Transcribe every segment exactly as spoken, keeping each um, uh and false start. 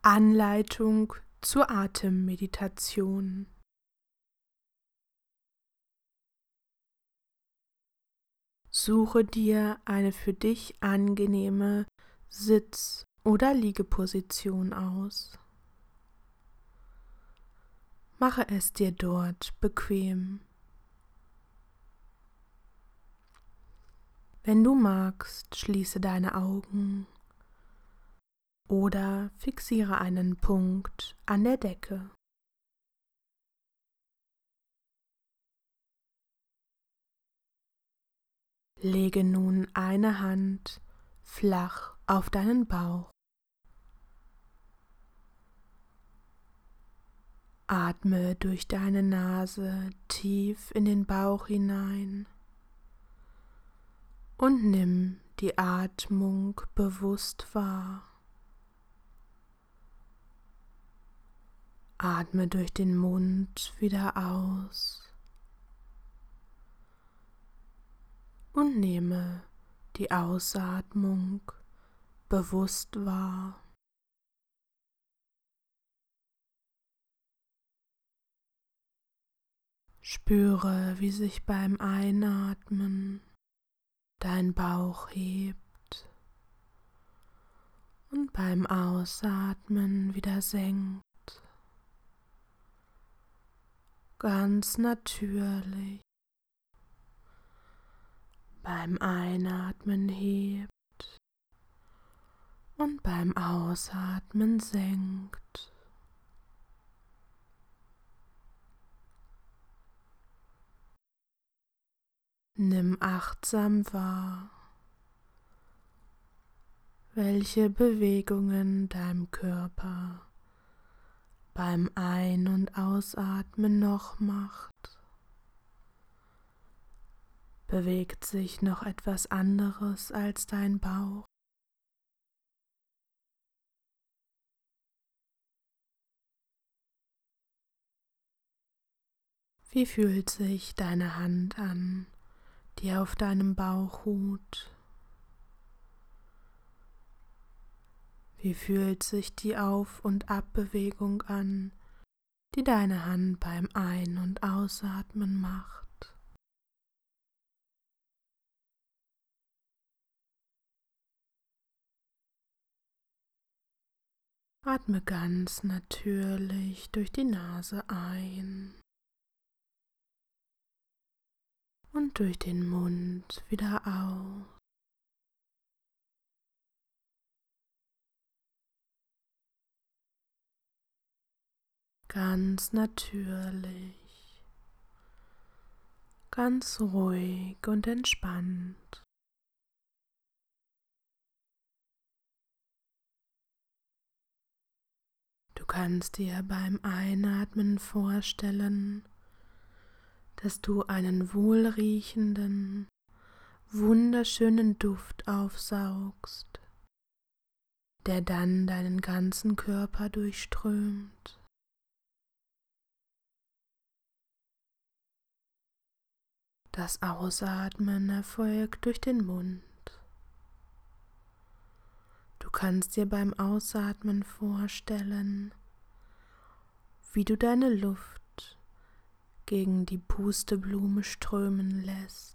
Anleitung zur Atemmeditation. Suche dir eine für dich angenehme Sitz- oder Liegeposition aus. Mache es dir dort bequem. Wenn du magst, schließe deine Augen oder fixiere einen Punkt an der Decke. Lege nun eine Hand flach auf deinen Bauch. Atme durch deine Nase tief in den Bauch hinein und nimm die Atmung bewusst wahr. Atme durch den Mund wieder aus und nehme die Ausatmung bewusst wahr. Spüre, wie sich beim Einatmen dein Bauch hebt und beim Ausatmen wieder senkt. Ganz natürlich. Beim Einatmen hebt und beim Ausatmen senkt. Nimm achtsam wahr, welche Bewegungen deinem Körper beim Ein- und Ausatmen noch macht. Bewegt sich noch etwas anderes als dein Bauch? Wie fühlt sich deine Hand an, die auf deinem Bauch ruht? Wie fühlt sich die Auf- und Abbewegung an, die deine Hand beim Ein- und Ausatmen macht? Atme ganz natürlich durch die Nase ein und durch den Mund wieder aus. Ganz natürlich, ganz ruhig und entspannt. Du kannst dir beim Einatmen vorstellen, dass du einen wohlriechenden, wunderschönen Duft aufsaugst, der dann deinen ganzen Körper durchströmt. Das Ausatmen erfolgt durch den Mund. Du kannst dir beim Ausatmen vorstellen, wie du deine Luft gegen die Pusteblume strömen lässt.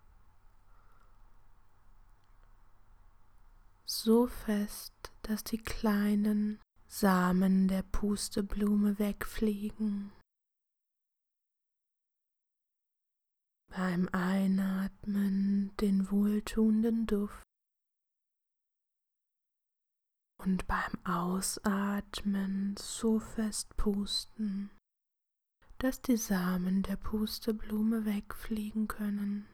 So fest, dass die kleinen Samen der Pusteblume wegfliegen. Beim Einatmen den wohltuenden Duft und beim Ausatmen so fest pusten, dass die Samen der Pusteblume wegfliegen können.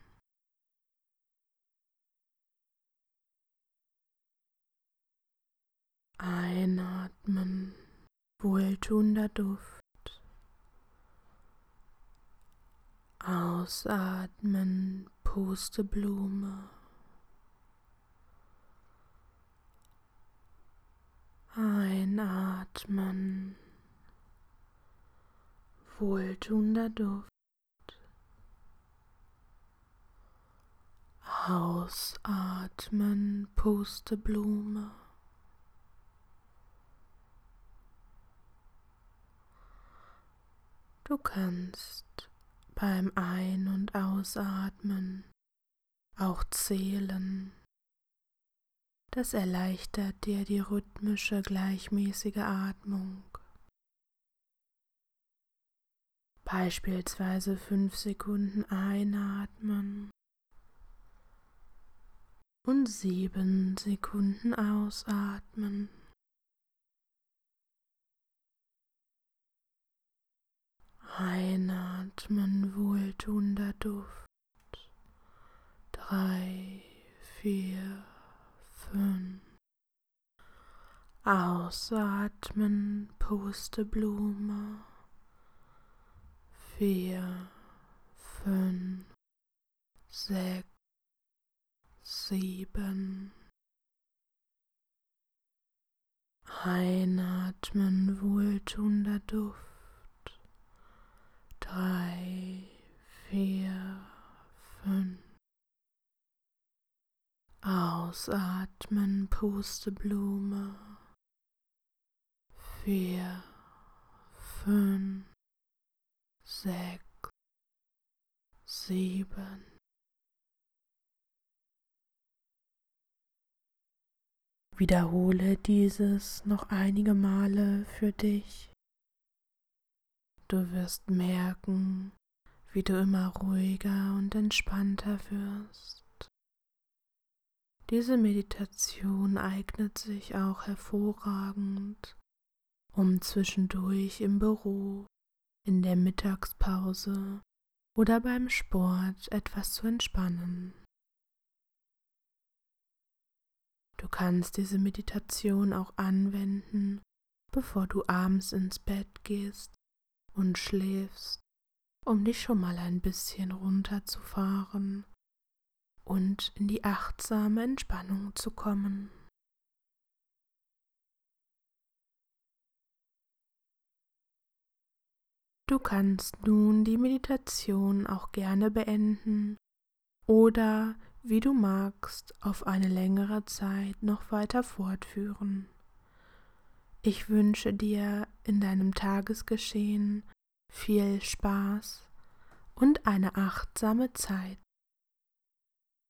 Einatmen, wohltuender Duft. Ausatmen, Pusteblume. Einatmen, wohltuender Duft. Ausatmen, Pusteblume. Du kannst beim Ein- und Ausatmen auch zählen. Das erleichtert dir die rhythmische, gleichmäßige Atmung. Beispielsweise fünf Sekunden einatmen und sieben Sekunden ausatmen. Einatmen, wohltuender Duft. Drei, vier, fünf. Ausatmen, Pusteblume. Vier, fünf, sechs, sieben. Einatmen, wohltuender Duft. Drei, vier, fünf. Ausatmen, Pusteblume. Vier, fünf, sechs, sieben. Wiederhole dieses noch einige Male für dich. Du wirst merken, wie du immer ruhiger und entspannter wirst. Diese Meditation eignet sich auch hervorragend, um zwischendurch im Büro, in der Mittagspause oder beim Sport etwas zu entspannen. Du kannst diese Meditation auch anwenden, bevor du abends ins Bett gehst und schläfst, um dich schon mal ein bisschen runterzufahren und in die achtsame Entspannung zu kommen. Du kannst nun die Meditation auch gerne beenden oder, wie du magst, auf eine längere Zeit noch weiter fortführen. Ich wünsche dir in deinem Tagesgeschehen viel Spaß und eine achtsame Zeit.